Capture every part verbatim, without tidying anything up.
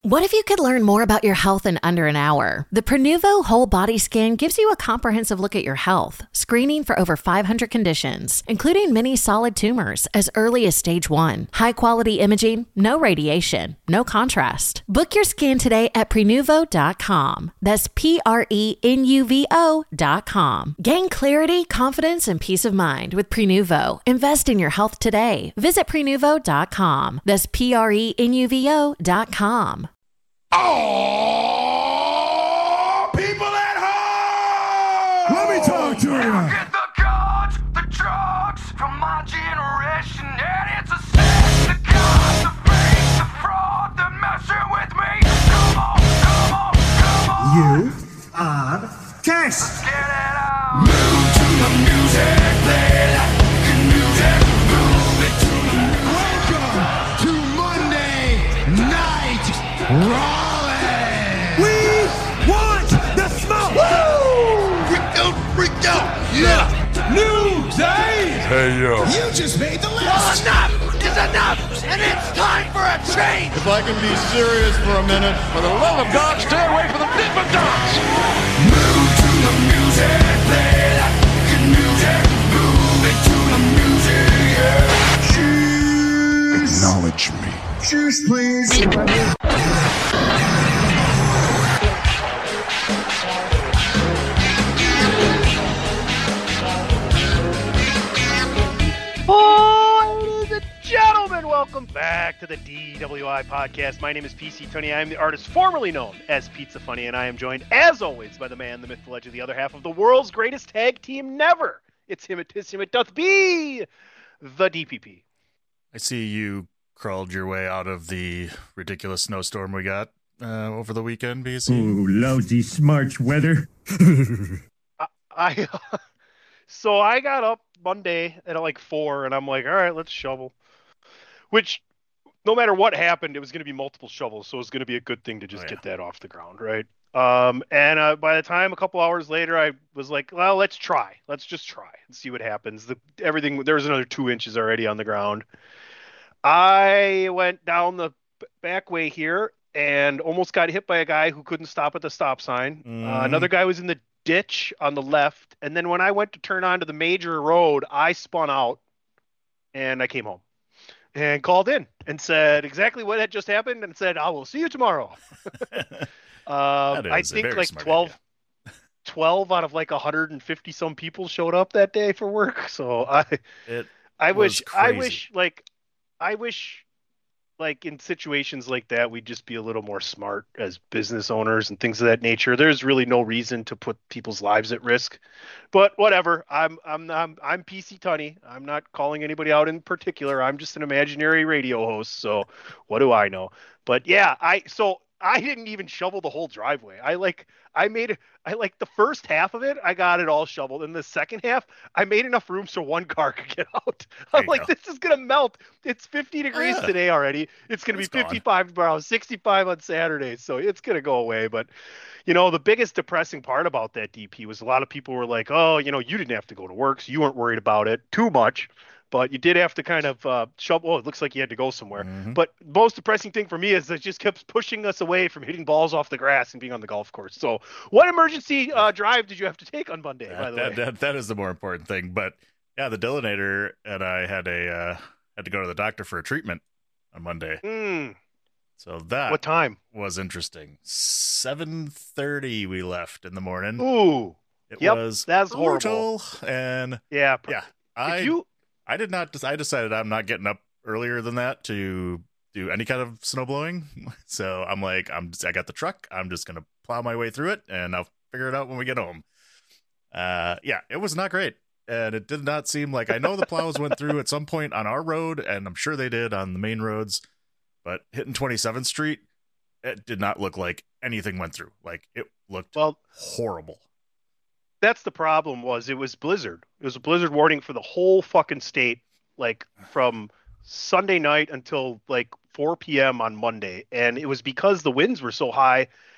What if you could learn more about your health in under an hour? The Prenuvo Whole Body Scan gives you a comprehensive look at your health, screening for over five hundred conditions, including many solid tumors as early as stage one. High-quality imaging, no radiation, no contrast. Book your scan today at Prenuvo dot com. That's P R E N U V O dot com. Gain clarity, confidence, and peace of mind with Prenuvo. Invest in your health today. Visit Prenuvo dot com. That's P R E N U V O dot com. Oh, people at home! Let me talk to you. Get the guns, the drugs from my generation, and it's a sin. The guns, the fake, the fraud, they're messing with me. Come on, come on, come on. Youth on test. Let's get it out. Move to the music, play like fucking music. Move it to the music. Welcome to Monday Night Raw. We want the smoke! Woo! Freak out, freak out, yeah! New day! Hey, yo. You just made the list! Well, enough is enough, and it's time for a change! If I can be serious for a minute, for the love of God, stay away from the Dippin' Dots! Move to the music, play that fucking music, move it to the music, yeah! Cheese! Acknowledge me. Cheese, please! Ladies and gentlemen, welcome back to the D W I podcast. My name is P C Tony. I am the artist formerly known as Pizza Funny, and I am joined, as always, by the man, the myth, the legend, the other half of the world's greatest tag team never. It's him, it is him, it doth be the D P P. I see you crawled your way out of the ridiculous snowstorm we got uh, over the weekend, B C. Ooh, lousy smarch weather. I, I so I got up Monday at like four, and I'm like, all right, let's shovel. Which, no matter what happened, it was going to be multiple shovels, so it was going to be a good thing to just Oh, yeah. get that off the ground, right? Um, and uh, by the time a couple hours later, I was like, well, let's try. Let's just try and see what happens. The everything there was another two inches already on the ground. I went down the b- back way here and almost got hit by a guy who couldn't stop at the stop sign. Mhm. Uh, another guy was in the ditch on the left, and then when I went to turn onto the major road, I spun out and I came home and called in and said exactly what had just happened and said, I will see you tomorrow. um, That I is a think very like smart twelve, twelve out of like one hundred fifty some people showed up that day for work. So I, It I was wish, I crazy. wish like, I wish like in situations like that, we'd just be a little more smart as business owners and things of that nature. There's really no reason to put people's lives at risk, but whatever. I'm, I'm, I'm, I'm P C Tunney. I'm not calling anybody out in particular. I'm just an imaginary radio host. So what do I know? But yeah, I, so I didn't even shovel the whole driveway. I like, I made, I like the first half of it, I got it all shoveled. And the second half, I made enough room so one car could get out. There I'm you like, go. this is going to melt. It's fifty degrees Yeah. today already. It's going to be It's gone. fifty-five tomorrow, sixty-five on Saturday. So it's going to go away. But, you know, the biggest depressing part about that D P was a lot of people were like, oh, you know, you didn't have to go to work, so you weren't worried about it too much. But you did have to kind of uh, shovel. Oh, it looks like you had to go somewhere. Mhm. But most depressing thing for me is that it just kept pushing us away from hitting balls off the grass and being on the golf course. So what emergency uh, drive did you have to take on Monday, by that, the that, way? that, that is the more important thing. But yeah, the Dillinator and I had a uh, had to go to the doctor for a treatment on Monday. Hmm. So that What time? was interesting. seven thirty we left in the morning. Ooh. It Yep, was that's brutal. And Yeah. yeah, If I you I did not. I decided I'm not getting up earlier than that to do any kind of snow blowing. So I'm like, I'm. I got the truck. I'm just gonna plow my way through it, and I'll figure it out when we get home. Uh, yeah, it was not great, and it did not seem like. I know the plows went through at some point on our road, and I'm sure they did on the main roads. But hitting twenty-seventh Street, it did not look like anything went through. Like it looked well, horrible. that's the problem. Was it was blizzard. It was a blizzard warning for the whole fucking state, like from Sunday night until like four p.m. on Monday, and it was because the winds were so high,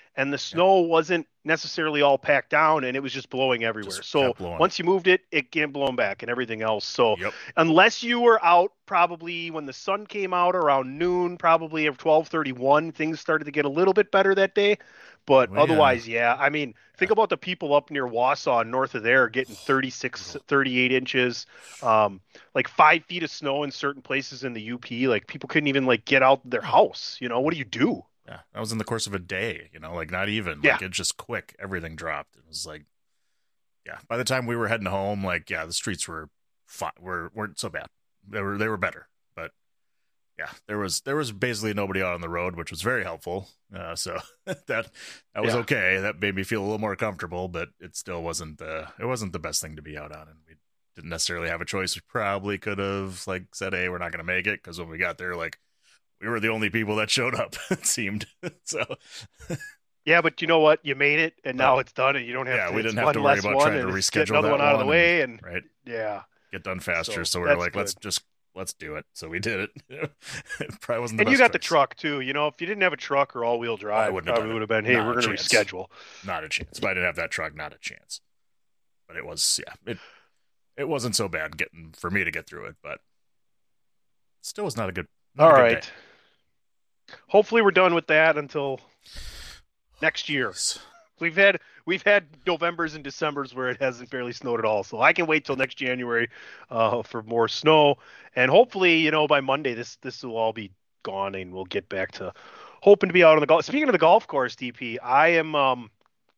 and the snow yep. wasn't necessarily all packed down, and it was just blowing everywhere. Just so once you moved it, it get blown back and everything else. So yep. unless you were out probably when the sun came out around noon, probably at twelve thirty-one, things started to get a little bit better that day. But well, otherwise, yeah. yeah. I mean, think about the people up near Wausau, north of there, getting thirty-six, thirty-eight inches, um, like five feet of snow in certain places in the U P. Like people couldn't even like get out their house. You know, what do you do? Yeah, that was in the course of a day. You know, like not even. Yeah. Like it's just quick. Everything dropped. It was like, yeah. By the time we were heading home, like yeah, the streets were fine. were weren't so bad. They were they were better. But yeah, there was there was basically nobody out on the road, which was very helpful. Uh, so that that was yeah. okay. That made me feel a little more comfortable, but it still wasn't the it wasn't the best thing to be out on, and we didn't necessarily have a choice. We probably could have like said, "Hey, we're not going to make it," because when we got there, like we were the only people that showed up. It seemed so. Yeah, but you know what? You made it, and now it's done, and you don't have. Yeah, to, we didn't have to worry about trying to reschedule another that one out of the way, and, and right, yeah, get done faster. So, so we were like, good. let's just. Let's do it. So we did it. It probably wasn't the and best you got choice. the truck too. You know, if you didn't have a truck or all-wheel drive, wouldn't it probably would have been, hey, Not we're a going to chance. reschedule. Not a chance. If I didn't have that truck, not a chance. But it was, yeah, it it wasn't so bad getting for me to get through it, but still was not a good. Not All a good right. day. Hopefully, we're done with that until next year. We've had we've had Novembers and Decembers where it hasn't barely snowed at all, so I can wait till next January uh, for more snow, and hopefully, you know, by Monday this this will all be gone, and we'll get back to hoping to be out on the golf. Speaking of the golf course, D P, I am um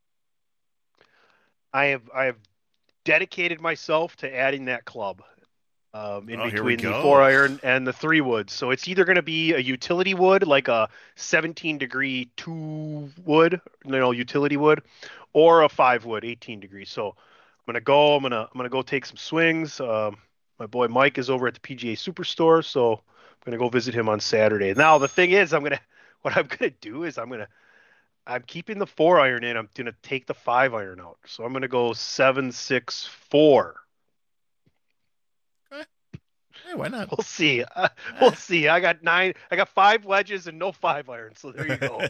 I have I have dedicated myself to adding that club. Um, in Oh, here we between the go. four iron and the three wood. So it's either going to be a utility wood, like a seventeen degree two wood, you know, utility wood, or a five wood, eighteen degrees. So I'm going to go, I'm going to, I'm going to go take some swings. Um, my boy Mike is over at the P G A Superstore. So I'm going to go visit him on Saturday. Now, the thing is, I'm going to, what I'm going to do is I'm going to, I'm keeping the four iron in. I'm going to take the five iron out. So I'm going to go seven, six, four. Hey, why not? We'll see. Uh, we'll see. I got nine. I got five wedges and no five irons. So there you go.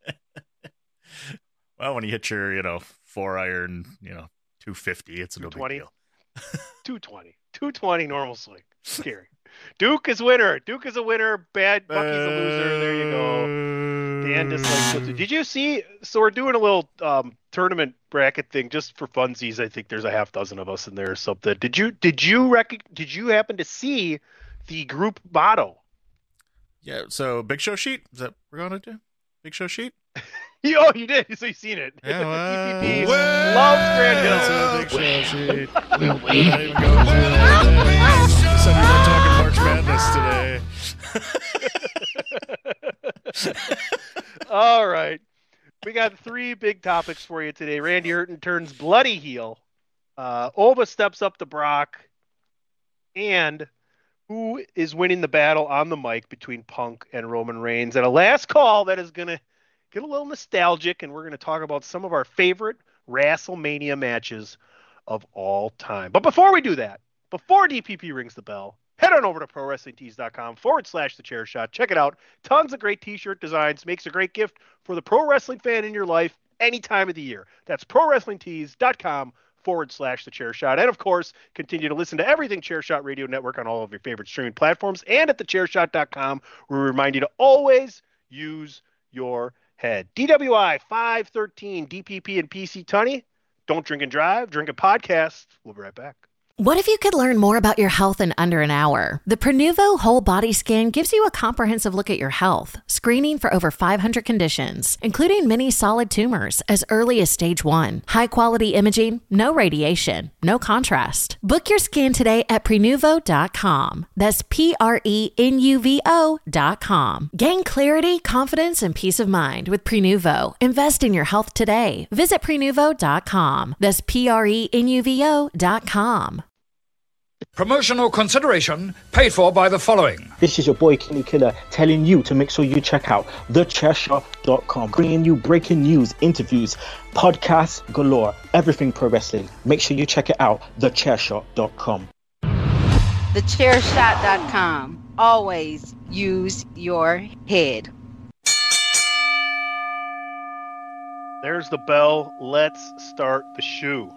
Well, when you hit your, you know, four iron, you know, two fifty, it's a no big deal. two twenty. two twenty normal swing. Scary. Duke is winner. Duke is a winner. Bad Bucky's a loser. There you go. Dan dislikes it. Did you see? So we're doing a little um, tournament bracket thing just for funsies. I think there's a half dozen of us in there or something. Did you? Did you rec- Did you happen to see the group motto? Yeah. So big show sheet. Is that what we're going to do? Big show sheet. You, oh, you did. So you've seen it. Yeah, well, D P P well, loves Grand Hill. That's a big show sheet. We're not even going through that. You said we were talking March Madness today. All right. We got three big topics for you today. Randy Orton turns bloody heel. Uh, Oba steps up to Brock. And who is winning the battle on the mic between Punk and Roman Reigns? And a last call that is going to get a little nostalgic, and we're going to talk about some of our favorite WrestleMania matches of all time. But before we do that, before D P P rings the bell, head on over to ProWrestlingTees.com forward slash the chair shot. Check it out. Tons of great t-shirt designs. Makes a great gift for the pro wrestling fan in your life any time of the year. That's ProWrestlingTees.com forward slash the chair shot. And of course, continue to listen to everything Chair Shot Radio Network on all of your favorite streaming platforms and at the chair shot dot com. We remind you to always use your head. D W I five thirteen, D P P and P C Tunney. Don't drink and drive, drink a podcast. We'll be right back. What if you could learn more about your health in under an hour? The Prenuvo Whole Body Scan gives you a comprehensive look at your health, screening for over five hundred conditions, including many solid tumors as early as stage one. High-quality imaging, no radiation, no contrast. Book your scan today at Prenuvo dot com. That's P R E N U V O dot com. Gain clarity, confidence, and peace of mind with Prenuvo. Invest in your health today. Visit Prenuvo dot com. That's P R E N U V O dot com. Promotional consideration paid for by the following. This is your boy Kenny Killer telling you to make sure you check out the chair shot dot com, bringing you breaking news, interviews, podcasts galore, everything pro wrestling. Make sure you check it out, the chair shot dot com. the chair shot dot com. Always use your head. There's the bell. Let's start the shoe.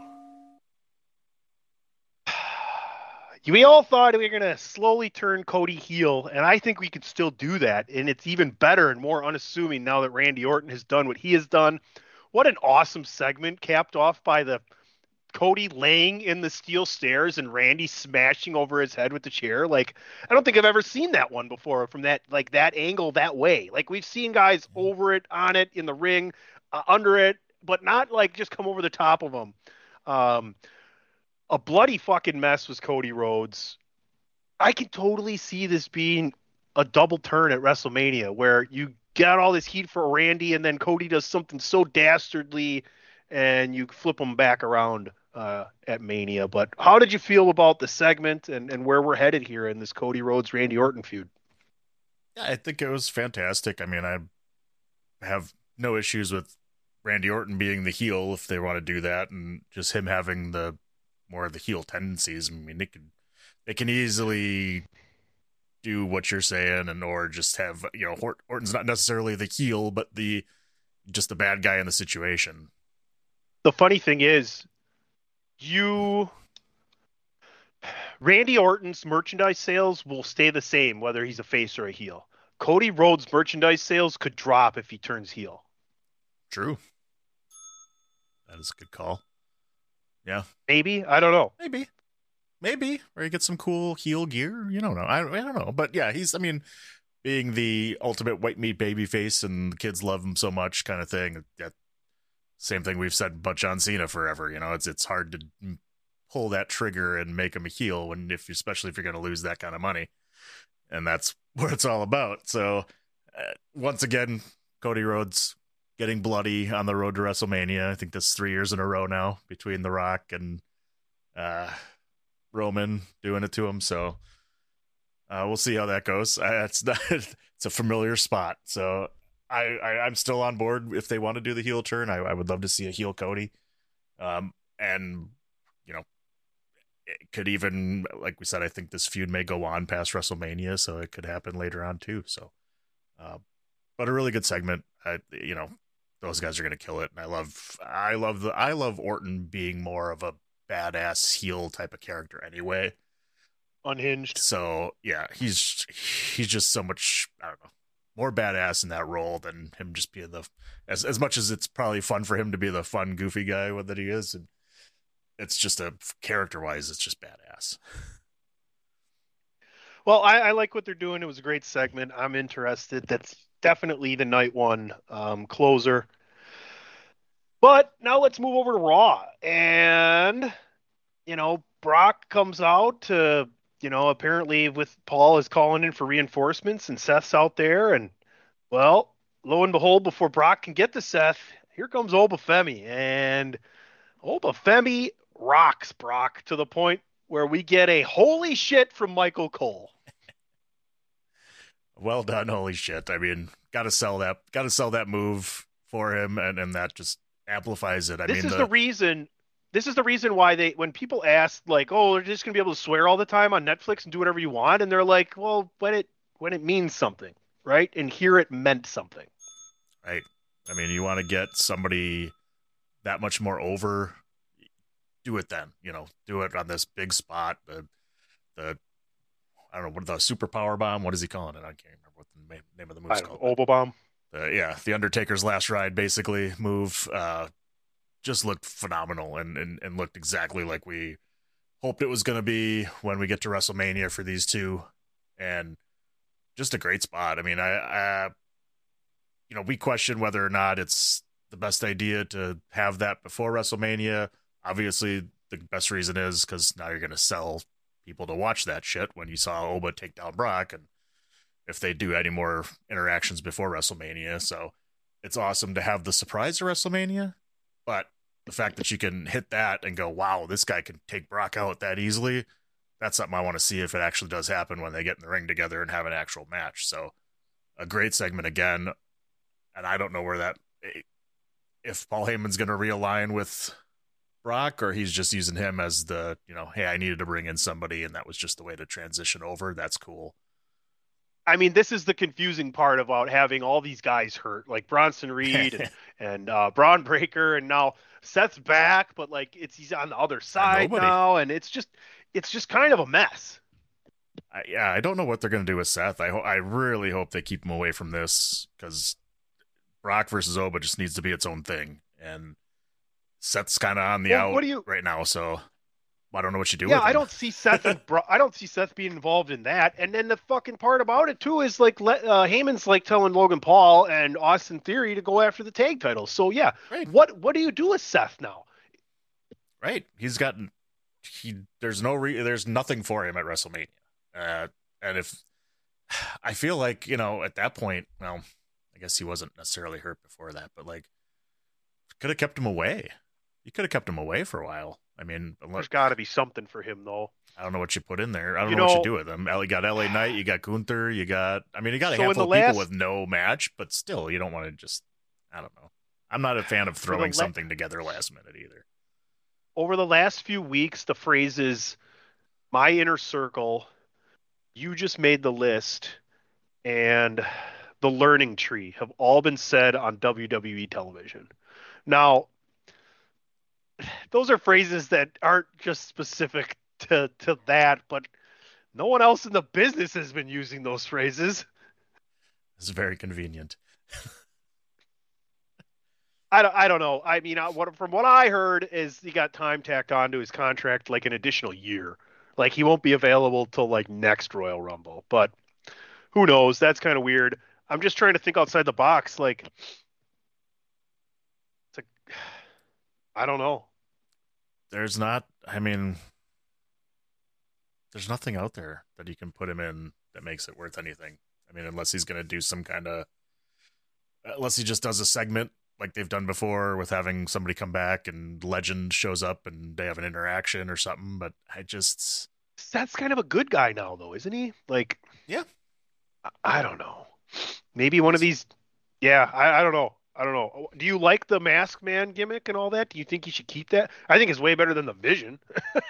We all thought we were going to slowly turn Cody heel, and I think we could still do that. And it's even better and more unassuming now that Randy Orton has done what he has done. What an awesome segment, capped off by the Cody laying in the steel stairs and Randy smashing over his head with the chair. Like, I don't think I've ever seen that one before from that, like that angle that way. Like, we've seen guys over it, on it, in the ring, uh, under it, but not like just come over the top of them. Um, a bloody fucking mess was Cody Rhodes. I can totally see this being a double turn at WrestleMania where you got all this heat for Randy and then Cody does something so dastardly and you flip him back around uh, at Mania. But how did you feel about the segment and, and where we're headed here in this Cody Rhodes Randy Orton feud? Yeah, I think it was fantastic. I mean, I have no issues with Randy Orton being the heel if they want to do that, and just him having the more of the heel tendencies. I mean, they can they can easily do what you're saying, and or just have, you know, Hort, Orton's not necessarily the heel, but the just the bad guy in the situation. The funny thing is, you Randy Orton's merchandise sales will stay the same whether he's a face or a heel. Cody Rhodes' merchandise sales could drop if he turns heel. True. That is a good call. Yeah. Maybe. I don't know. Maybe. Maybe. Or you get some cool heel gear. You don't know. I, I don't know. But yeah, he's, I mean, being the ultimate white meat baby face and the kids love him so much kind of thing. That same thing we've said about John Cena forever. You know, it's it's hard to pull that trigger and make him a heel when, if especially if you're going to lose that kind of money. And that's what it's all about. So uh, once again, Cody Rhodes getting bloody on the road to WrestleMania. I think that's three years in a row now between The Rock and uh, Roman doing it to him. So uh, we'll see how that goes. Uh, it's not, it's a familiar spot. So I, I, I'm still on board if they want to do the heel turn. I, I would love to see a heel Cody. Um, and, you know, it could even, like we said, I think this feud may go on past WrestleMania, so it could happen later on too. So, uh, but a really good segment. I, you know, those guys are going to kill it. And I love, I love the, I love Orton being more of a badass heel type of character anyway. Unhinged. So yeah, he's, he's just so much, I don't know, more badass in that role than him just being the, as, as much as it's probably fun for him to be the fun, goofy guy that he is. And it's just a character wise, it's just badass. Well, I, I like what they're doing. It was a great segment. I'm interested. That's definitely the night one um, closer. But now let's move over to Raw. And, you know, Brock comes out to, you know, apparently with Paul is calling in for reinforcements and Seth's out there. And, well, lo and behold, before Brock can get to Seth, here comes Obafemi. And Obafemi rocks Brock to the point where we get a holy shit from Michael Cole. Well done, holy shit. I mean, gotta sell that gotta sell that move for him, and, and that just amplifies it. I this mean is the, the reason this is the reason why they when people ask like, oh, they're just gonna be able to swear all the time on Netflix and do whatever you want, and they're like, well, when it when it means something, right? And here it meant something. Right. I mean, you want to get somebody that much more over, do it then, you know, do it on this big spot. The the I don't know what the super power bomb. What is he calling it? I can't remember what the name of the move is called. Oba bomb. Uh, yeah, the Undertaker's last ride basically move. Uh, just looked phenomenal and, and and looked exactly like we hoped it was going to be when we get to WrestleMania for these two, and just a great spot. I mean, I, I you know, we question whether or not it's the best idea to have that before WrestleMania. Obviously, the best reason is because now you're going to sell people to watch that shit when you saw Oba take down Brock, and if they do any more interactions before WrestleMania. So it's awesome to have the surprise of WrestleMania, but the fact that you can hit that and go, wow, this guy can take Brock out that easily, that's something I want to see if it actually does happen when they get in the ring together and have an actual match. So a great segment again, and I don't know where that, if Paul Heyman's going to realign with Brock, or he's just using him as the, you know, hey, I needed to bring in somebody and that was just the way to transition over. That's cool. I mean, this is the confusing part about having all these guys hurt, like Bronson Reed and, and uh, Braun Breaker, and now Seth's back, but like it's he's on the other side now, and it's just it's just kind of a mess. I, yeah, I don't know what they're going to do with Seth. I ho- I really hope they keep him away from this, because Brock versus Oba just needs to be its own thing, and Seth's kind of on the Well, out what do you- right now, so I don't know what you do Yeah, with him. I don't see Seth and Bro- I don't see Seth being involved in that. And then the fucking part about it too is like let, uh, Heyman's like telling Logan Paul and Austin Theory to go after the tag titles. So yeah, Right. what what do you do with Seth now? Right, he's gotten he. There's no re, there's nothing for him at WrestleMania, uh, and if I feel like you know at that point, well, I guess he wasn't necessarily hurt before that, but like could have kept him away. You could have kept him away for a while. I mean, unless, There's got to be something for him though. I don't know what you put in there. I don't You know, what know- you do with him. You got L A Knight, you got Gunther, you got. I mean, you got a So in handful of the people last- with no match, but still, you don't want to just. I don't know. I'm not a fan of throwing la- something together last minute either. Over the last few weeks, the phrases "my inner circle," "you just made the list," and "the learning tree" have all been said on W W E television. Now, those are phrases that aren't just specific to, to that, but no one else in the business has been using those phrases. It's very convenient. I don't, I don't know. I mean, I, what, from what I heard is he got time tacked onto his contract like an additional year. Like he won't be available till like next Royal Rumble, but who knows? That's kind of weird. I'm just trying to think outside the box. Like, it's like, I don't know. There's not. I mean, there's nothing out there that you can put him in that makes it worth anything. I mean, unless he's going to do some kind of, unless he just does a segment like they've done before with having somebody come back and Legend shows up and they have an interaction or something. But I just, Seth's kind of a good guy now, though, isn't he? Like, yeah, I, I don't know. Maybe one of these. Yeah, I, I don't know. I don't know. Do you like the Mask Man gimmick and all that? Do you think he should keep that? I think it's way better than the Vision.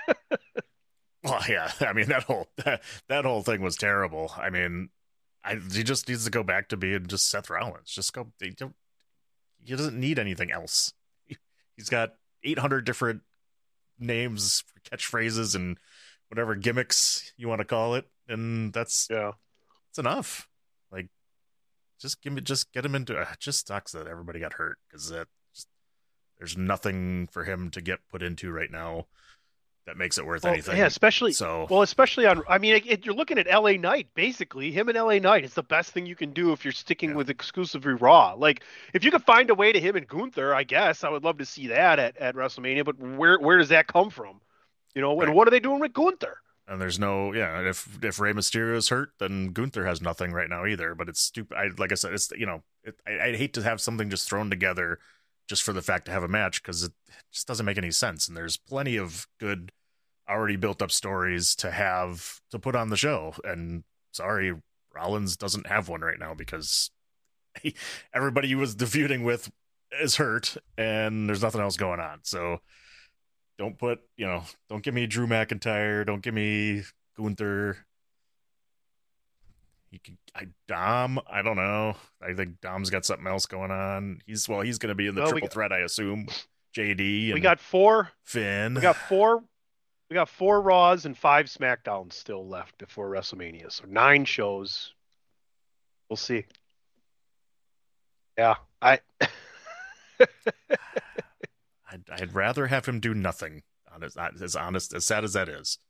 well, yeah. I mean, that whole that, that whole thing was terrible. I mean, I, he just needs to go back to being just Seth Rollins. Just go. He, don't, he doesn't need anything else. He's got eight hundred different names, catchphrases, and whatever gimmicks you want to call it, and that's yeah, it's enough. Like, just give me, just get him into. It just sucks that everybody got hurt because that just, there's nothing for him to get put into right now that makes it worth well, anything. Yeah, especially so. Well, especially on. I mean, it, it, you're looking at L A Knight basically. Him and L A Knight is the best thing you can do if you're sticking Yeah. with exclusively Raw. Like, if you could find a way to him and Gunther, I guess I would love to see that at, at WrestleMania. But where where does that come from? You know, Right. and what are they doing with Gunther? And there's no, yeah. If if Rey Mysterio is hurt, then Gunther has nothing right now either. But it's stupid. I like I said, it's you know, it, I, I'd hate to have something just thrown together just for the fact to have a match because it just doesn't make any sense. And there's plenty of good, already built up stories to have to put on the show. And sorry, Rollins doesn't have one right now because he, everybody he was feuding with is hurt, and there's nothing else going on. So. Don't put, you know, don't give me Drew McIntyre. Don't give me Gunther. He can, I, Dom, I don't know. I think Dom's got something else going on. He's, well, he's going to be in the Well, we triple got- threat, I assume. with J D and We got four. Finn. We got four. We got four Raws and five SmackDowns still left before WrestleMania. So nine shows. We'll see. Yeah, I. I'd, I'd rather have him do nothing. Honest, as honest, as sad as that is.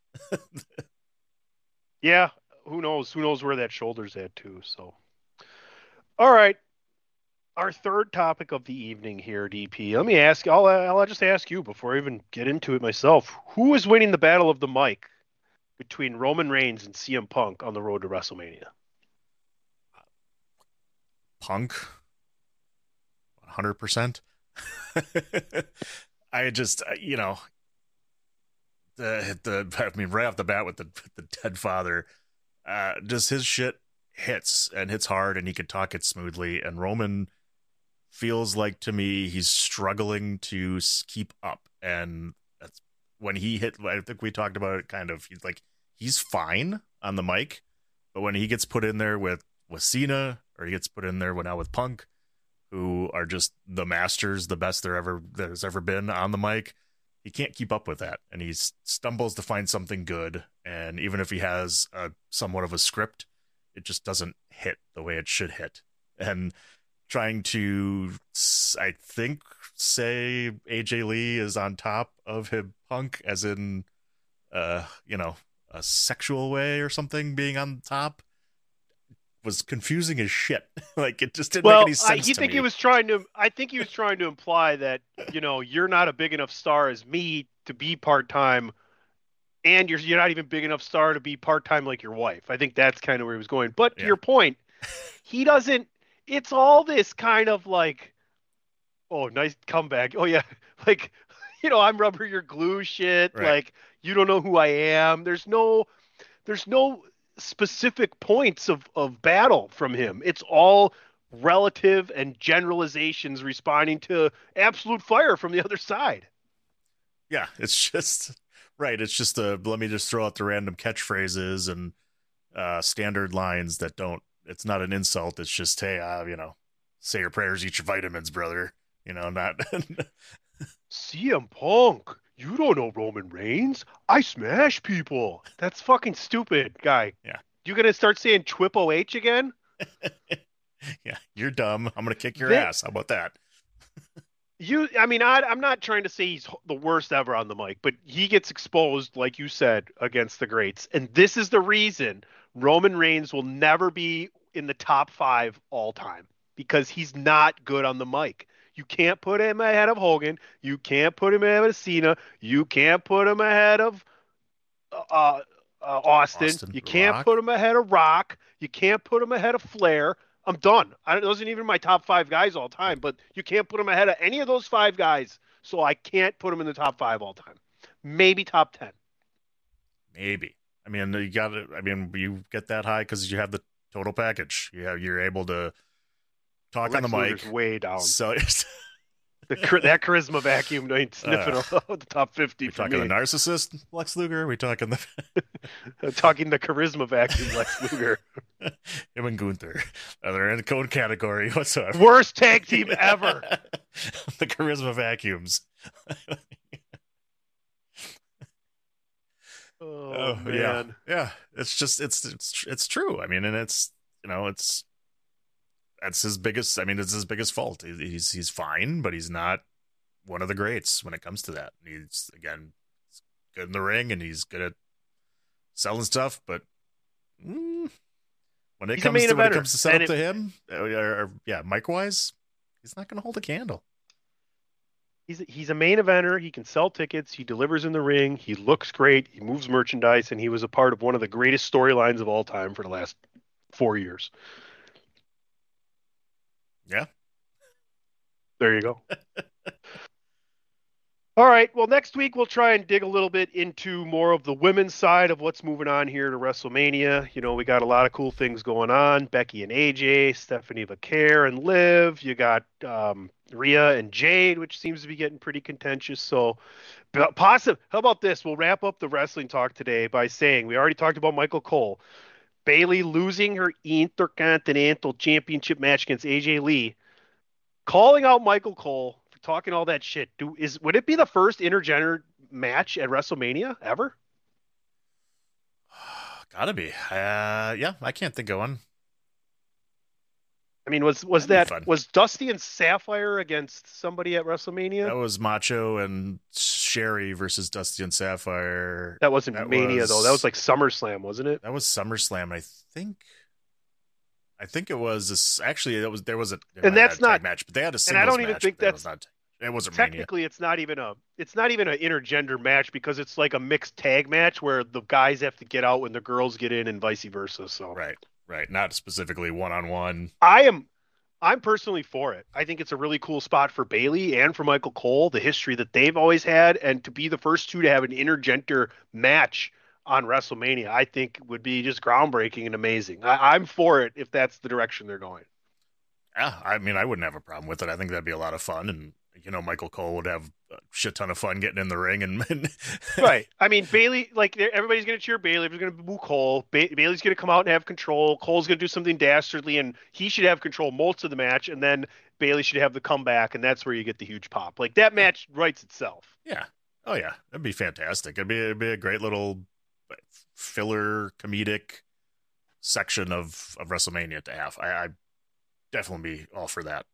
Yeah, who knows? Who knows where that shoulder's at too? So, all right. Our third topic of the evening here, D P. Let me ask. I'll I'll just ask you before I even get into it myself. Who is winning the battle of the mic between Roman Reigns and C M Punk on the road to WrestleMania? Punk, one hundred percent. I just, uh, you know, the the I mean, right off the bat with the the dead father, uh, just his shit hits and hits hard, and he can talk it smoothly. And Roman feels like to me he's struggling to s- keep up, and that's when he hit. I think we talked about it. Kind of, he's like he's fine on the mic, But when he gets put in there with, with Cena, or he gets put in there now with Punk, who are just the masters, the best there ever there's ever been on the mic, he can't keep up with that. And he stumbles to find something good. And even if he has a somewhat of a script, it just doesn't hit the way it should hit. And trying to, I think, say A J Lee is on top of him, Punk, as in, uh, you know, a sexual way or something, being on top, was confusing as shit. Like, it just didn't well, make any sense I, you to think me. he was trying to? I think he was trying to imply that, you know, you're not a big enough star as me to be part time, and you're you're not even big enough star to be part time like your wife. I think that's kind of where he was going. But to Yeah. your point, he doesn't. It's all this kind of like, oh, nice comeback. Oh yeah, like, you know, I'm rubber your glue shit. Right. Like, you don't know who I am. There's no, there's no specific points of, of battle from him. It's all relative and generalizations responding to absolute fire from the other side. Yeah, it's just right. It's just a, let me just throw out the random catchphrases and uh, standard lines that don't, it's not an insult. It's just, hey, uh, you know, say your prayers, eat your vitamins, brother. You know, not C M Punk. You don't know Roman Reigns. I smash people. That's fucking stupid, guy. Yeah. You gonna start saying Twipo H again? Yeah, you're dumb. I'm gonna kick your They- ass. How about that? You, I mean, I, I'm not trying to say he's the worst ever on the mic, but he gets exposed, like you said, against the greats. And this is the reason Roman Reigns will never be in the top five all time, because he's not good on the mic. You can't put him ahead of Hogan. You can't put him ahead of Cena. You can't put him ahead of uh, uh, Austin. Austin, You can't Rock. put him ahead of Rock. You can't put him ahead of Flair. I'm done. I, those aren't even my top five guys all time, but you can't put him ahead of any of those five guys, so I can't put him in the top five all time. Maybe top ten. Maybe. I mean, you got it. I mean, you get that high because you have the total package. You have, you're able to talk on Lex the mic. Luger's way down. So The, char- that charisma vacuum ain't sniffing Uh, out the top fifty we for talking me. the narcissist Lex Luger? Are we talking the I'm talking the charisma vacuum, Lex Luger. him and Gunther? Uh, they're in the code category whatsoever. Worst tag team ever. The charisma vacuums. Oh, Oh, man. yeah, yeah. It's just it's it's it's true. I mean, and it's, you know, it's that's his biggest. I mean, it's his biggest fault. He- He's he's fine, but he's not one of the greats when it comes to that. He's again he's good in the ring and he's good at selling stuff, but mm, when it He's a comes main to when it eventer, comes to set and up it- to him, or, or, yeah, mic wise, he's not going to hold a candle. He's he's a main eventer. He can sell tickets. He delivers in the ring. He looks great. He moves merchandise, and he was a part of one of the greatest storylines of all time for the last four years. Yeah. There you go. All right. Well, next week we'll try and dig a little bit into more of the women's side of what's moving on here to WrestleMania. You know, we got a lot of cool things going on. Becky and A J, Stephanie Vaquer and Liv. You got um, Rhea and Jade, which seems to be getting pretty contentious. So, possible. How about this? We'll wrap up the wrestling talk today by saying we already talked about Michael Cole. Bayley losing her Intercontinental Championship match against A J Lee. Calling out Michael Cole for talking all that shit. Do is would it be the first intergender match at WrestleMania ever? Gotta be. Uh, yeah, I can't think of one. I mean, was was That'd be that fun. was Dusty and Sapphire against somebody at WrestleMania? That was Macho and Sherry versus Dusty and Sapphire. That wasn't that Mania was- though. That was like SummerSlam, wasn't it? That was SummerSlam. I think. I think it was this, actually. That was there was a they And might have that's had a not- tag match, but they had a and singles I don't even match, think but that that's- was not. It wasn't Mania. Technically, it's not even a it's not even an intergender match because it's like a mixed tag match where the guys have to get out when the girls get in and vice versa. So Right, right. Not specifically one on one. I am I'm personally for it. I think it's a really cool spot for Bayley and for Michael Cole, the history that they've always had, and to be the first two to have an intergender match on WrestleMania, I think would be just groundbreaking and amazing. I, I'm for it if that's the direction they're going. Yeah, I mean, I wouldn't have a problem with it. I think that'd be a lot of fun, and you know, Michael Cole would have uh, shit ton of fun getting in the ring and, and right. I mean, Bayley, like everybody's going to cheer Bayley. Everybody's going to boo Cole. Ba- Bayley's going to come out and have control. Cole's going to do something dastardly, and he should have control most of the match. And then Bayley should have the comeback, and that's where you get the huge pop. Like that match writes itself. Yeah. Oh yeah, that'd be fantastic. It'd be it'd be a great little filler comedic section of of WrestleMania to have. I, I definitely be all for that.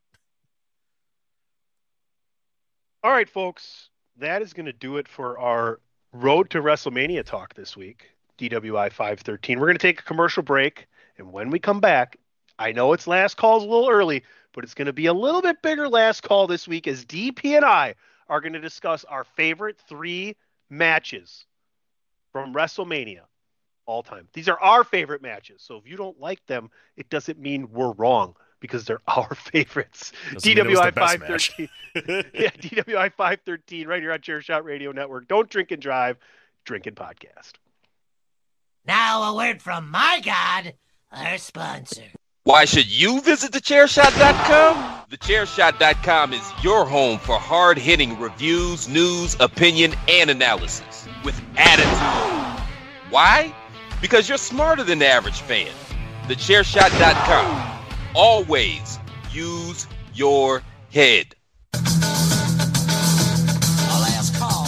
All right, folks, that is going to do it for our Road to WrestleMania talk this week, D W I five thirteen. We're going to take a commercial break, and when we come back, I know it's last call's a little early, but it's going to be a little bit bigger last call this week as D P and I are going to discuss our favorite three matches from WrestleMania all time. These are our favorite matches, so if you don't like them, it doesn't mean we're wrong, because they're our favorites. D W I five thirteen. Yeah, D W I five thirteen right here on Chairshot Radio Network. Don't drink and drive, drink and podcast. Now a word from my God, our sponsor. Why should you visit the chair shot dot com? the chair shot dot com is your home for hard-hitting reviews, news, opinion, and analysis with attitude. Why? Because you're smarter than the average fan. the chair shot dot com. Always use your head. Last call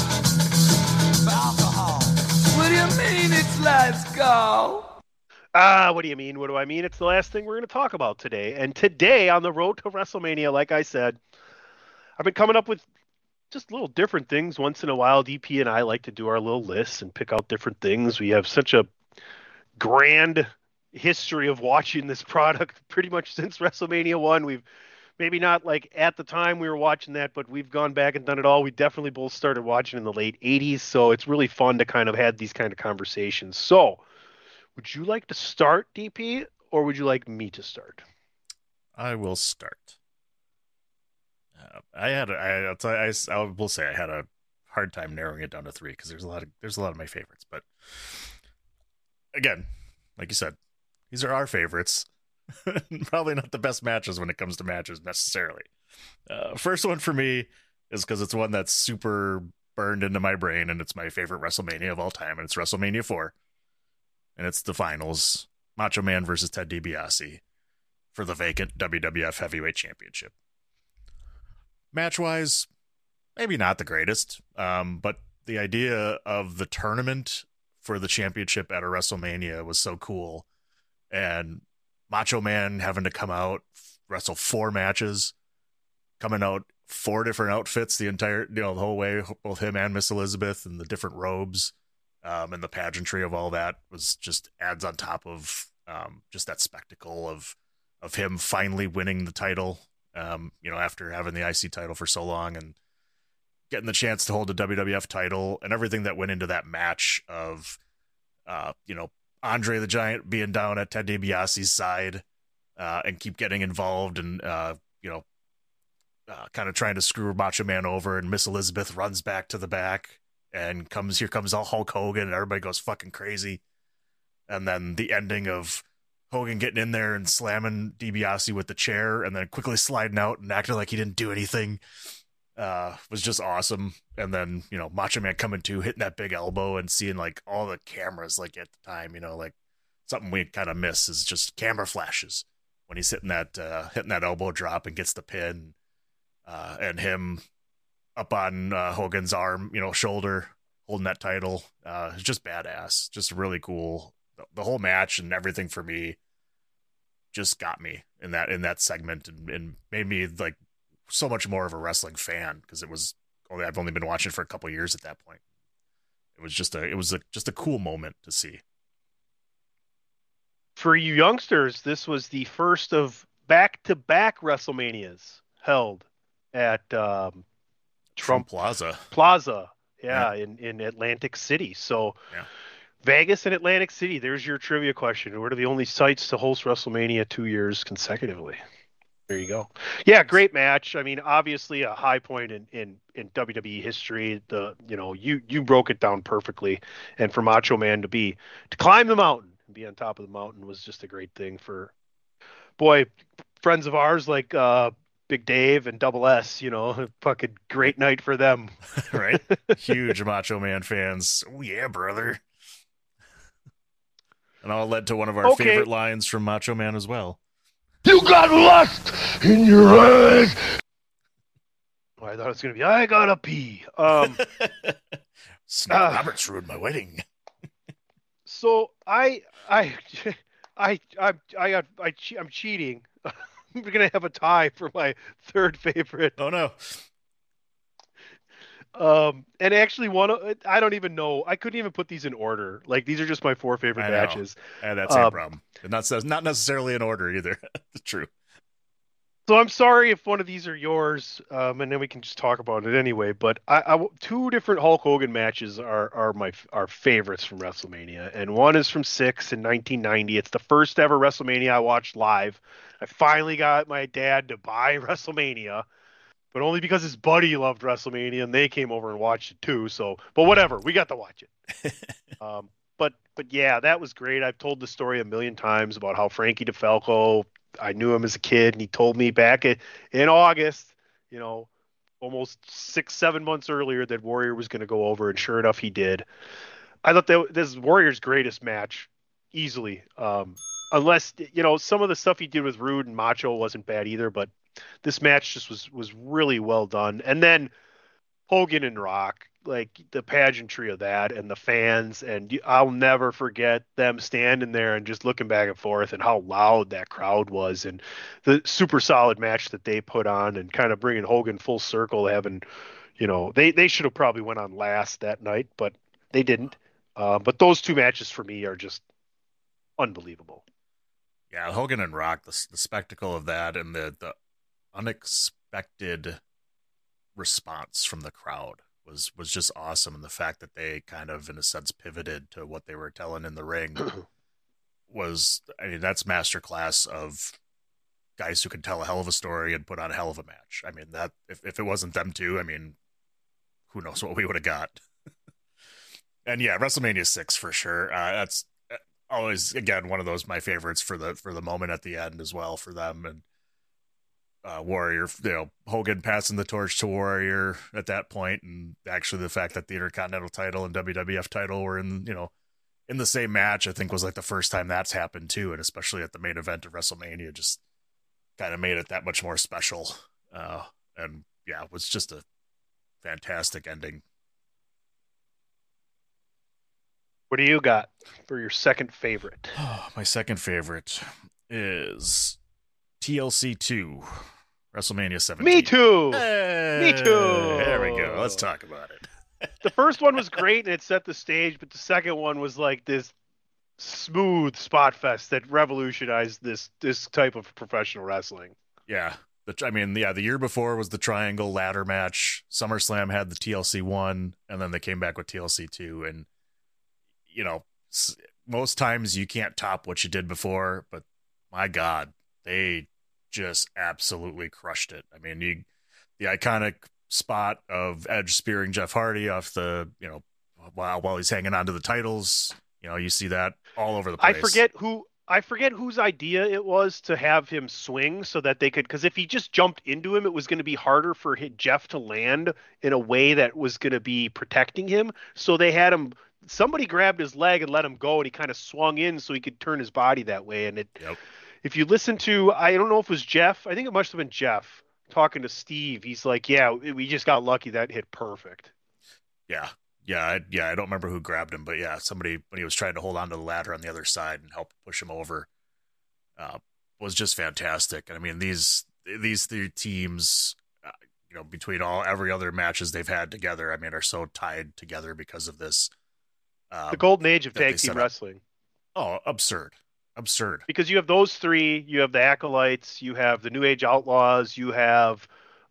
for alcohol. What do you mean it's last call? Ah, what do you mean? What do I mean? It's the last thing we're going to talk about today. And today on the road to WrestleMania, like I said, I've been coming up with just little different things once in a while. D P and I like to do our little lists and pick out different things. We have such a grand history of watching this product pretty much since WrestleMania one. We've maybe not like at the time we were watching that, but we've gone back and done it all. We definitely both started watching in the late eighties. So it's really fun to kind of have these kind of conversations. So would you like to start, D P, or would you like me to start? I will start. Uh, I had, a, I, I'll tell you, I, I will say I had a hard time narrowing it down to three because there's a lot of there's a lot of my favorites. But again, like you said, these are our favorites. Probably not the best matches when it comes to matches necessarily. Uh, first one for me is because it's one that's super burned into my brain, and it's my favorite WrestleMania of all time, and it's WrestleMania four. And it's the finals, Macho Man versus Ted DiBiase for the vacant W W F Heavyweight Championship. Match-wise, maybe not the greatest, um, but the idea of the tournament for the championship at a WrestleMania was so cool. And Macho Man having to come out, wrestle four matches, coming out four different outfits the entire, you know, the whole way, both him and Miss Elizabeth, and the different robes. Um, and the pageantry of all that was just adds on top of um, just that spectacle of of him finally winning the title, um, you know, after having the I C title for so long and getting the chance to hold the W W F title and everything that went into that match of, uh, you know, Andre the Giant being down at Ted DiBiase's side uh, and keep getting involved and, uh, you know, uh, kind of trying to screw Macho Man over, and Miss Elizabeth runs back to the back. And comes here comes all Hulk Hogan, and everybody goes fucking crazy. And then the ending of Hogan getting in there and slamming DiBiase with the chair, and then quickly sliding out and acting like he didn't do anything, uh, was just awesome. And then, you know, Macho Man coming to, hitting that big elbow, and seeing like all the cameras, like at the time, you know, like something we kind of miss is just camera flashes when he's hitting that uh, hitting that elbow drop and gets the pin, uh, and him up on uh, Hogan's arm, you know, shoulder, holding that title. Uh, it's just badass. Just really cool. The, the whole match and everything for me just got me in that in that segment and, and made me like so much more of a wrestling fan, because it was only I've only been watching for a couple of years at that point. It was just a it was a, just a cool moment to see. For you youngsters, this was the first of back-to-back WrestleManias held at um, Trump, Trump Plaza. Plaza, yeah, yeah, in, in Atlantic City. So yeah. Vegas and Atlantic City, there's your trivia question. What are the only sites to host WrestleMania two years consecutively? There you go. Yeah, great match. I mean, obviously a high point in, in, in W W E history. The you know, you you broke it down perfectly. And for Macho Man to be to climb the mountain and be on top of the mountain was just a great thing for boy, friends of ours like uh Big Dave and Double S, you know, fucking great night for them. Right? Huge Macho Man fans. Oh, yeah, brother. And all led to one of our Okay. favorite lines from Macho Man as well. You got lust in your eyes. Oh, I thought it was going to be, I gotta pee. Um, Snap uh, Roberts ruined my wedding. so I, I, I, I, I got, I, che- I'm cheating. We're going to have a tie for my third favorite. Oh, no. Um, and actually one, of- I don't even know. I couldn't even put these in order. Like, these are just my four favorite I know. matches. I had that same Um, problem. And that's that's not necessarily in order either. It's true. So I'm sorry if one of these are yours, um, and then we can just talk about it anyway. But I, I two different Hulk Hogan matches are are my are favorites from WrestleMania, and one is from six in nineteen ninety. It's the first ever WrestleMania I watched live. I finally got my dad to buy WrestleMania, but only because his buddy loved WrestleMania, and they came over and watched it too. So, but whatever, we got to watch it. um, but but yeah, that was great. I've told the story a million times about how Frankie DeFalco. I knew him as a kid, and he told me back in, in August, you know, almost six, seven months earlier that Warrior was going to go over, and sure enough, he did. I thought that this is Warrior's greatest match, easily. Um, unless, you know, some of the stuff he did with Rude and Macho wasn't bad either, but this match just was was really well done. And then Hogan and Rock, like the pageantry of that and the fans, and you- I'll never forget them standing there and just looking back and forth and how loud that crowd was, and the super solid match that they put on, and kind of bringing Hogan full circle, having, you know, they, they should have probably went on last that night, but they didn't. Uh, but those two matches for me are just unbelievable. Yeah, Hogan and Rock, the, the spectacle of that and the, the unexpected response from the crowd was was just awesome, and the fact that they kind of in a sense pivoted to what they were telling in the ring was, I mean, that's masterclass of guys who can tell a hell of a story and put on a hell of a match. I mean, that if, if it wasn't them two, I mean, who knows what we would have got. And yeah, WrestleMania six for sure. Uh, that's always, again, one of those my favorites for the for the moment at the end as well for them. And Uh, Warrior, you know, Hogan passing the torch to Warrior at that point, and actually the fact that the Intercontinental title and W W F title were in, you know, in the same match, I think was like the first time that's happened too, and especially at the main event of WrestleMania, just kind of made it that much more special. Uh, and yeah, it was just a fantastic ending. What do you got for your second favorite? My second favorite is T L C two, WrestleMania seventeen. Me too. Hey, Me too. There we go. Let's talk about it. The first one was great and it set the stage, but the second one was like this smooth spot fest that revolutionized this this type of professional wrestling. Yeah. The, I mean, yeah, the year before was the triangle ladder match. SummerSlam had the T L C one, and then they came back with T L C two. And, you know, s- most times you can't top what you did before, but my God, they just absolutely crushed it. I mean, you, the iconic spot of Edge spearing Jeff Hardy off the, you know, while while he's hanging on to the titles, you know, you see that all over the place. I forget who I forget whose idea it was to have him swing so that they could, because if he just jumped into him, it was going to be harder for hit Jeff to land in a way that was going to be protecting him. So they had him. Somebody grabbed his leg and let him go, and he kind of swung in so he could turn his body that way. And it. Yep. If you listen to, I don't know if it was Jeff. I think it must have been Jeff talking to Steve. He's like, "Yeah, we just got lucky that hit perfect." Yeah. Yeah, I, yeah, I don't remember who grabbed him, but yeah, somebody when he was trying to hold on to the ladder on the other side and help push him over, uh, was just fantastic. And I mean, these these three teams, uh, you know, between all every other matches they've had together, I mean, are so tied together because of this. Um, The golden age of that they tag team set up. wrestling. Oh, absurd, absurd. Because you have those three, you have the Acolytes, you have the New Age Outlaws, you have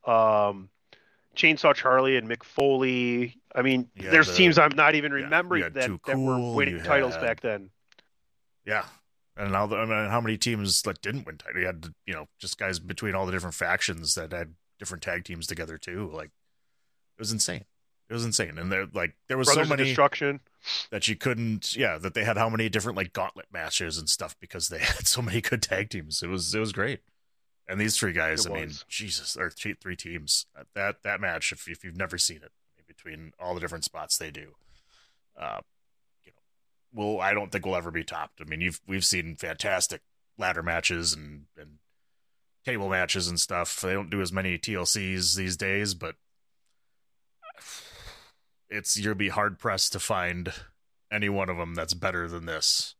um, Chainsaw Charlie and Mick Foley. I mean, You had there's the- teams I'm not even yeah, remembering you had that, Too that were Cool, winning you titles had- back then. Yeah. And now, the, I mean, how many teams that didn't win title? You had, you know, just guys between all the different factions that had different tag teams together too. Like, it was insane. It was insane. And there, like, there was Brothers so of many Destruction. that you couldn't, yeah, that they had how many different like gauntlet matches and stuff because they had so many good tag teams. It was, it was great. And these three guys, It I mean, was. Jesus, or three, three teams. That that match, if if you've never seen it, between all the different spots they do, uh, you know, well, I don't think we'll ever be topped. I mean, you've we've seen fantastic ladder matches and and table matches and stuff. They don't do as many T L Cs these days, but it's you'll be hard pressed to find any one of them that's better than this.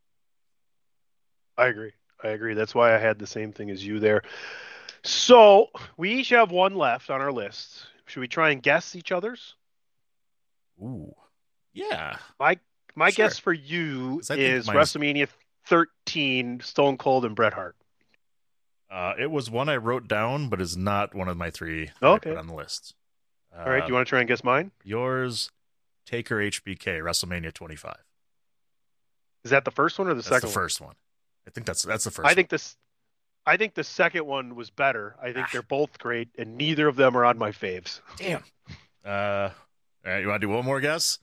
I agree. I agree. That's why I had the same thing as you there. So we each have one left on our list. Should we try and guess each other's? Ooh, yeah. My my Sure. guess for you 'Cause I think is mine's- WrestleMania thirteen, Stone Cold and Bret Hart. Uh, it was one I wrote down, but is not one of my three that Okay. I put on the list. Uh, All right. Do you want to try and guess mine? Yours, Taker H B K, WrestleMania twenty-five. Is that the first one or the That's second the one? first one. I think that's that's the first. I think this. I think the second one was better. I think they're both great, and neither of them are on my faves. one. Damn. Uh, all right, you want to do one more guess?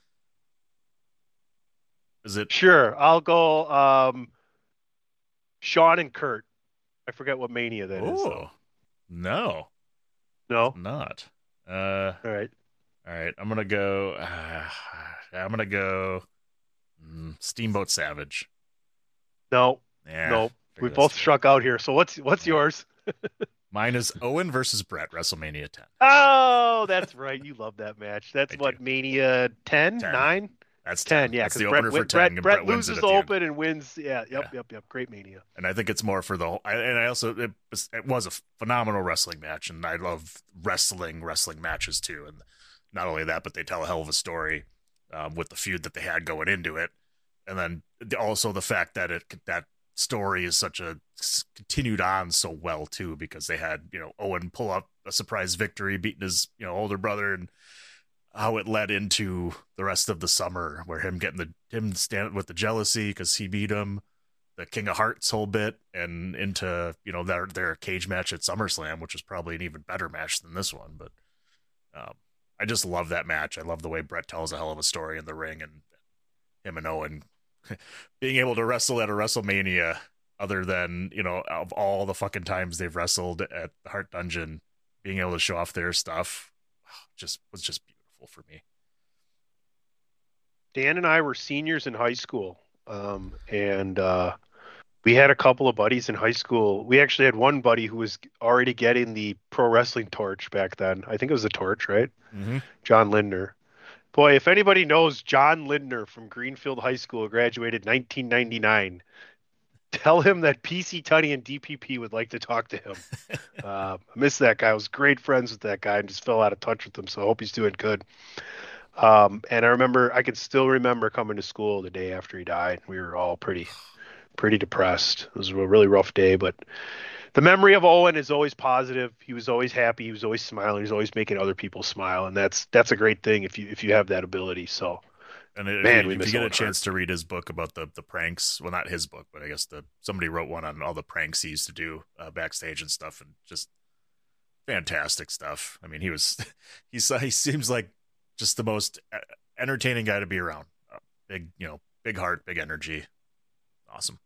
Is it? Sure, I'll go. Um, Sean and Kurt. I forget what Mania that is. Oh, though. no, No. not. Uh, All right. all right. I'm gonna go. Uh, I'm gonna go. mm, Steamboat Savage. No. Yeah. no. figure We that's both it. struck out here. So what's what's yours? Mine is Owen versus Brett, WrestleMania ten. Oh, that's right. You love that match. That's I what do. Mania ten, ten. nine, That's ten. ten. Yeah, That's because the Brett, opener win- for ten. Brett, and Brett Brett wins it loses at the end. open and wins. Yeah. Yep. Yeah. Yep. Yep. Great Mania. And I think it's more for the whole. I, and I also it was, it was a phenomenal wrestling match, and I love wrestling wrestling matches too. And not only that, but they tell a hell of a story um, with the feud that they had going into it, and then also the fact that it that story is such a continued on so well too, because they had you know Owen pull up a surprise victory, beating his you know older brother, and how it led into the rest of the summer, where him getting the him standing with the jealousy because he beat him. The King of Hearts whole bit, and into you know their their cage match at SummerSlam, which was probably an even better match than this one. But um, I just love that match. I love the way Brett tells a hell of a story in the ring, and him and Owen being able to wrestle at a WrestleMania, other than you know of all the fucking times they've wrestled at the Heart Dungeon, being able to show off their stuff, just was just beautiful for me. Dan and I were seniors in high school, um, and uh, we had a couple of buddies in high school. We actually had one buddy who was already getting the pro wrestling torch back then. I think it was the torch, right? Mm-hmm. John Lindner. Boy, if anybody knows John Lindner from Greenfield High School, graduated nineteen ninety-nine, tell him that P C Tunney and D P P would like to talk to him. uh, I miss that guy. I was great friends with that guy and just fell out of touch with him, so I hope he's doing good. Um, and I remember, I could still remember coming to school the day after he died. We were all pretty, pretty depressed. It was a really rough day, but the memory of Owen is always positive. He was always happy. He was always smiling. He was always making other people smile. And that's, that's a great thing if you, if you have that ability. So, And if, Man, you, we if miss you get a Owen chance to read his book about the the pranks, well, not his book, but I guess the somebody wrote one on all the pranks he used to do uh, backstage and stuff, and just fantastic stuff. I mean, he was he's he seems like just the most uh, entertaining guy to be around. Uh, big, you know, big heart, big energy, awesome.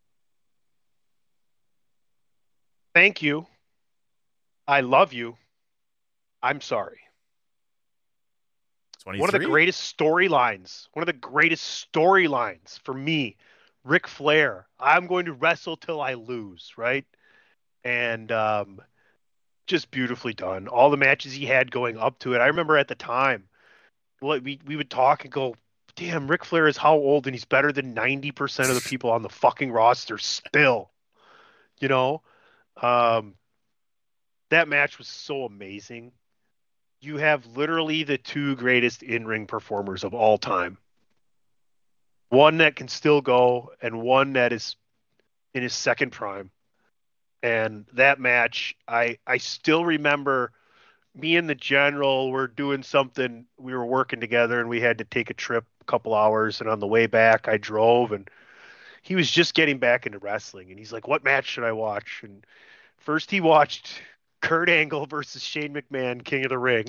thank you. I love you. I'm sorry. twenty-three? One of the greatest storylines, one of the greatest storylines for me, Ric Flair. I'm going to wrestle till I lose, right? And um, just beautifully done. All the matches he had going up to it. I remember at the time, what we we would talk and go, "Damn, Ric Flair is how old, and he's better than ninety percent of the people on the fucking roster still." You know, um, that match was so amazing. You have literally the two greatest in-ring performers of all time. One that can still go and one that is in his second prime. And that match, I I still remember me and the general were doing something. We were working together and we had to take a trip a couple hours. And on the way back, I drove and he was just getting back into wrestling. And he's like, "What match should I watch?" And first he watched Kurt Angle versus Shane McMahon, King of the Ring.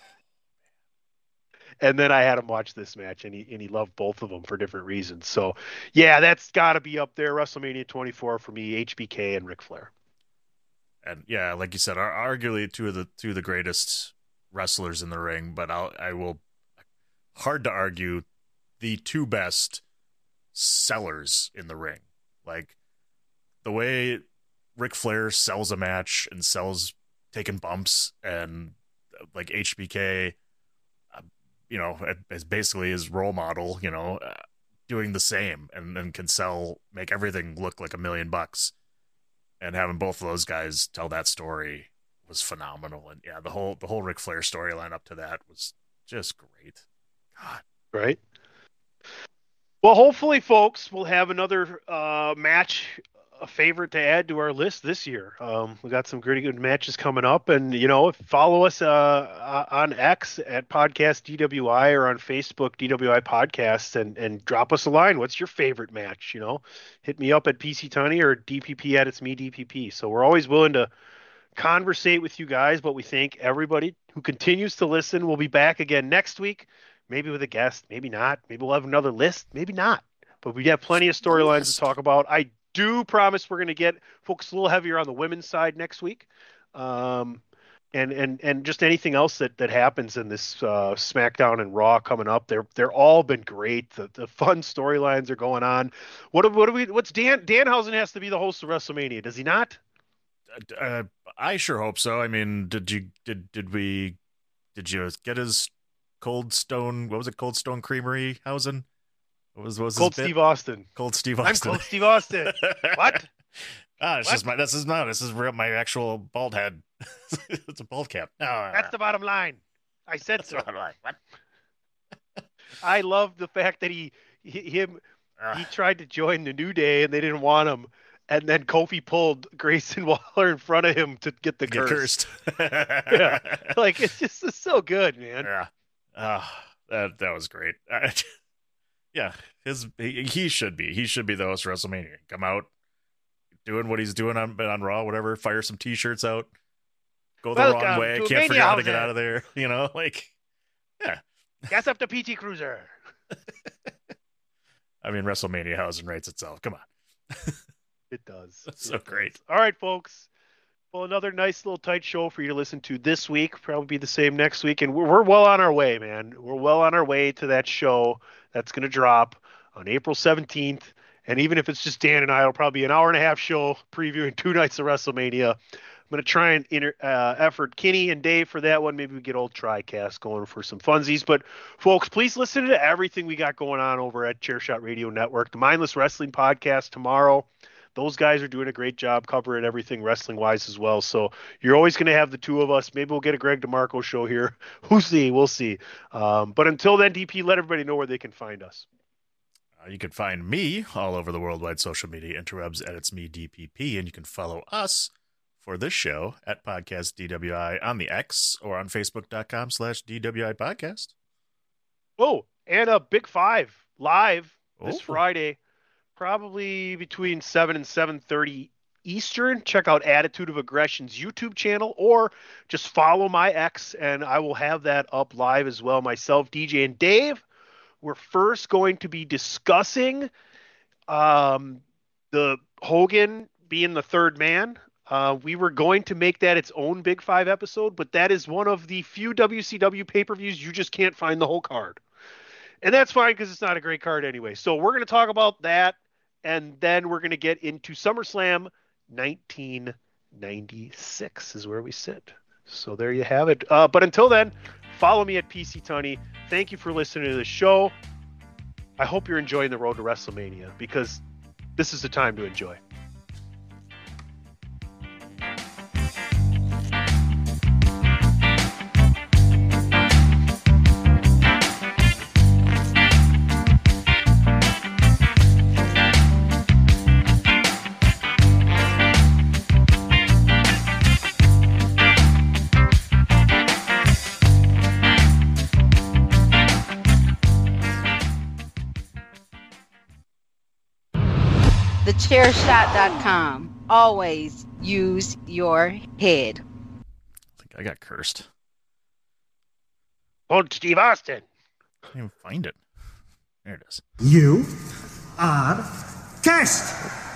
And then I had him watch this match, and he and he loved both of them for different reasons. So, yeah, that's got to be up there. WrestleMania twenty-four for me, H B K and Ric Flair. And yeah, like you said, are arguably two of the two of the greatest wrestlers in the ring, but I'll I will hard to argue the two best sellers in the ring. Like the way Ric Flair sells a match and sells taking bumps, and like H B K, uh, you know, as basically his role model, you know, uh, doing the same and, and can sell, make everything look like a million bucks. And having both of those guys tell that story was phenomenal. And yeah, the whole the whole Ric Flair storyline up to that was just great. God. Right. Well, hopefully, folks, we'll have another uh, match, a favorite to add to our list this year. Um, we got some pretty good matches coming up, and you know, follow us uh, on X at Podcast D W I or on Facebook D W I Podcasts, and and drop us a line. What's your favorite match? You know, hit me up at P C Tunney or D P P at It's Me D P P. So we're always willing to conversate with you guys, but we thank everybody who continues to listen. We'll be back again next week, maybe with a guest, maybe not. Maybe we'll have another list, maybe not. But we have plenty of storylines to talk about. I do promise we're going to get folks a little heavier on the women's side next week, um, and and and just anything else that that happens in this uh, SmackDown and Raw coming up. They're they're all been great. The the fun storylines are going on. What what do we? What's Dan Danhausen has to be the host of WrestleMania? Does he not? Uh, I sure hope so. I mean, did you did did we did you get his Cold Stone? What was it? Cold Stone Creamery Hausen? What was what was Cold his Steve bit? Austin? Cold Steve Austin. I'm Cold Steve Austin. What? Ah, it's What? just my. This is not. This is real- my actual bald head. It's a bald cap. No, That's the bottom line. I said That's so. the bottom line. What? I love the fact that he, he him Ah. he tried to join the New Day and they didn't want him, and then Kofi pulled Grayson Waller in front of him to get the Get curse. cursed. Yeah, like it's just it's so good, man. Yeah. Ah, that that was great. I- yeah, his he, he should be. He should be the host of WrestleMania. Come out doing what he's doing on on Raw, whatever. Fire some T-shirts out. Go the Welcome wrong way. to Can't figure out how to Mania get out of there. You know, like yeah. Gas up the P T Cruiser. I mean, WrestleMania Hausen writes itself. Come on. It does. That's so great. All right, folks. Well, another nice little tight show for you to listen to this week. Probably be the same next week. And we're, we're well on our way, man. We're well on our way to that show that's going to drop on April seventeenth. And even if it's just Dan and I, it'll probably be an hour and a half show previewing two nights of WrestleMania. I'm going to try and inter, uh, effort Kenny and Dave for that one. Maybe we get old TriCast going for some funsies. But, folks, please listen to everything we got going on over at Chairshot Radio Network. The Mindless Wrestling Podcast tomorrow. Those guys are doing a great job covering everything wrestling-wise as well. So you're always going to have the two of us. Maybe we'll get a Greg DeMarco show here. We'll see. We'll see. Um, but until then, D P, let everybody know where they can find us. Uh, you can find me all over the worldwide social media interwebs at It's Me D P P, and you can follow us for this show at Podcast D W I on the X or on Facebook.com slash DWI Podcast. Oh, and a Big Five live this Oh. Friday, probably between seven and seven thirty Eastern. Check out Attitude of Aggression's YouTube channel, or just follow my X, and I will have that up live as well. Myself, D J, and Dave. We're first going to be discussing um, the Hogan being the third man. Uh, we were going to make that its own Big Five episode, but that is one of the few W C W pay-per-views you just can't find the whole card. And that's fine because it's not a great card anyway. So we're going to talk about that, and then we're going to get into SummerSlam nineteen ninety-six is where we sit. So there you have it. Uh, but until then, follow me at P C Tunney. Thank you for listening to the show. I hope you're enjoying the road to WrestleMania, because this is the time to enjoy. the chair shot dot com. Always use your head. I think I got cursed. Old Steve Austin. I can't even find it. There it is. You are cast.